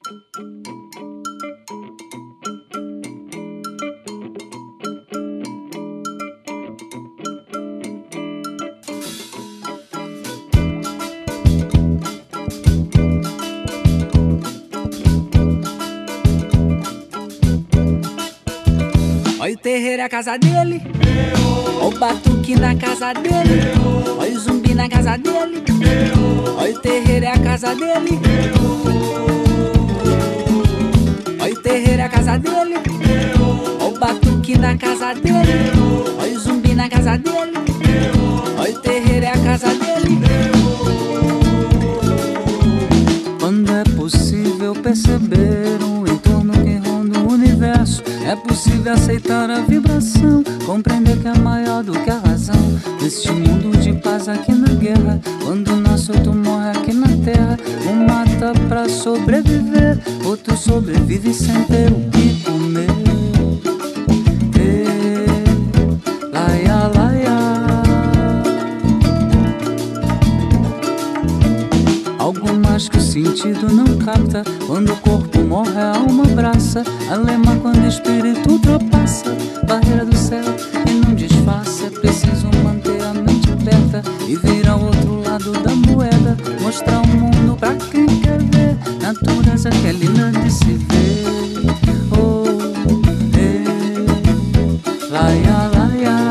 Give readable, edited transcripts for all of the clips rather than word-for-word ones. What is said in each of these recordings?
Olha o terreiro é a casa dele, olha o batuque na casa dele, olha o zumbi na casa dele, olha o terreiro é a casa dele, olha o terreiro é a casa dele, olha o batuque na casa dele, olha o zumbi na casa dele, olha o terreiro é a casa dele. Quando é possível perceber um entorno que ronda o universo, é possível aceitar a vibração, compreender que é maior do que a razão. Neste mundo de paz aqui na guerra, quando nasce outro morre aqui na terra. Um mata pra sobreviver, outro sobrevive sem ter o que comer. Laia, laia. Algo mais que o sentido não capta, quando o corpo morre a alma abraça. Alema quando o espírito ultrapassa barreira do céu e não disfarça. É preciso manter a mente aberta e vir ao outro lado da moeda, mostrar o mundo pra quem quer ver. Natureza que é linda de se ver. Oh, laia, laia.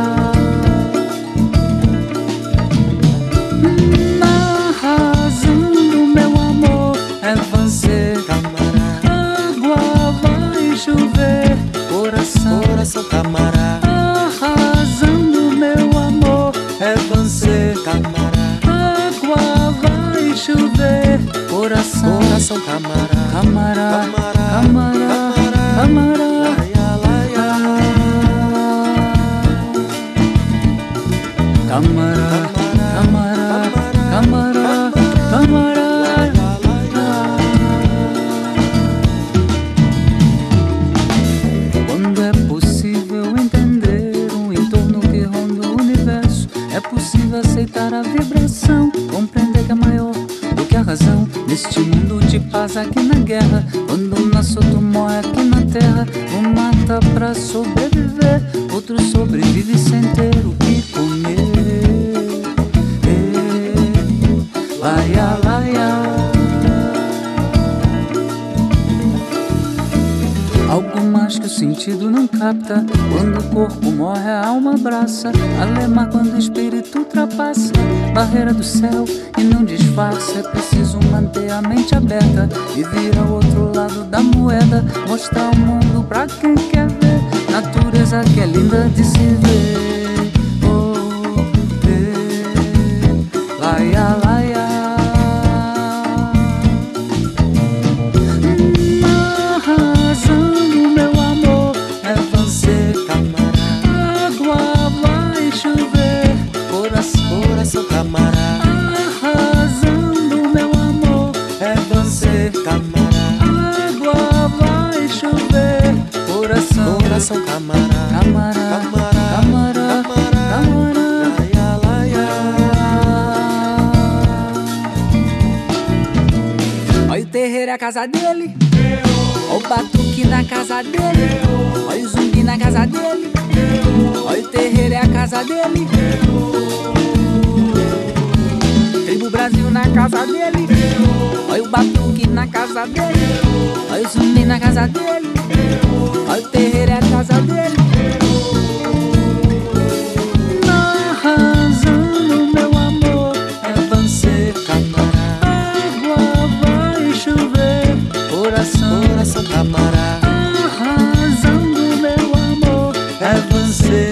Na razão do meu amor é você, água vai chover, coração, camará. A razão do meu amor é você, camará. Água vai chover, coração, camará. Camará, camará, camará. Camará, camará, camará, camará. Quando é possível entender um entorno que ronda o universo, é possível aceitar a vibração, compreender que é maior do que a razão. Neste mundo de paz aqui na guerra, quando nasce outro morre aqui na terra. Um mata pra sobreviver, outro sobrevive sem ter o que comer. Laia, laia. Algo mais que o sentido não capta, quando o corpo morre a alma abraça. Alema quando o espírito ultrapassa barreira do céu e não disfarça. É preciso manter a mente aberta e vir ao outro lado da moeda, mostrar o mundo pra quem quer ver. Natureza que é linda de se ver. Oh, laia, laia. Na razão do meu amor é você, camará. Água vai chover, coração, camará. A razão do meu amor é você, camará. Água vai chover, coração, camará. Camará, camará, camará. Laia, laia. Olha o terreiro é a casa dele, olha o batuque na casa dele, olha o zumbi na casa dele, olha o terreiro é a casa dele, Tribo Brasil na casa dele, olha o batuque na casa dele, olha o zumbi na casa dele, olha o terreiro é a casa dele. Na razão do meu amor é você, camará. Água vai chover, coração, camará. A razão do meu amor é você,